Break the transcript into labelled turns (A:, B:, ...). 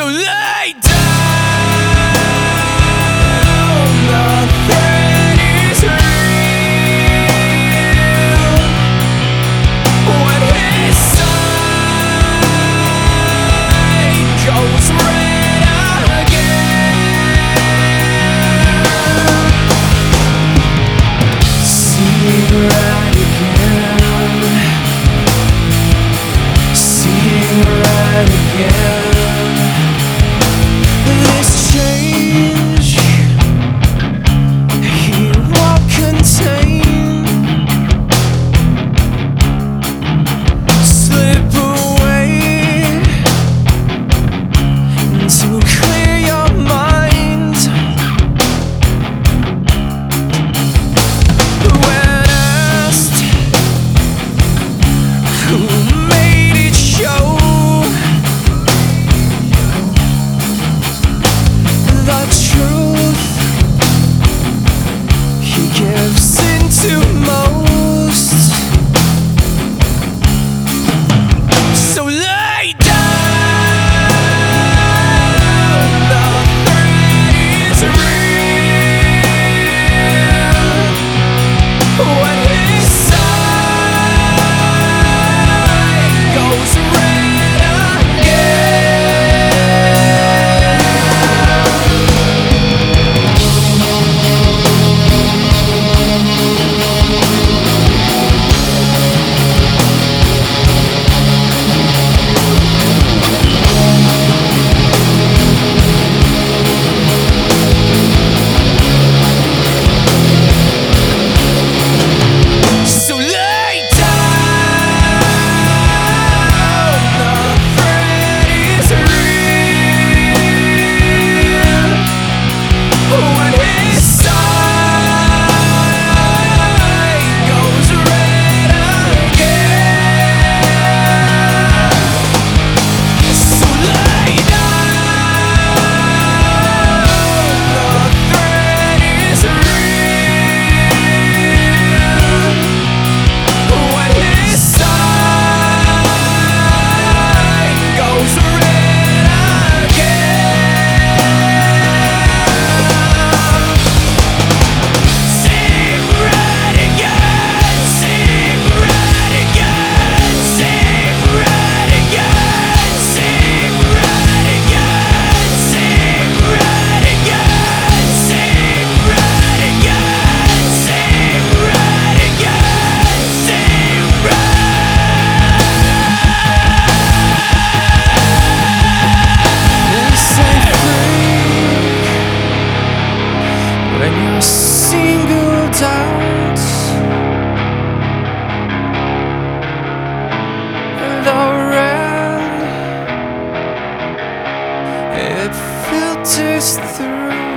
A: So lay down, the threat is real. When his side goes red again, seeing red again, seeing red again. Gives into most. So lay down, the threat is real. When his side goes red when you're singled out, the red, it filters through.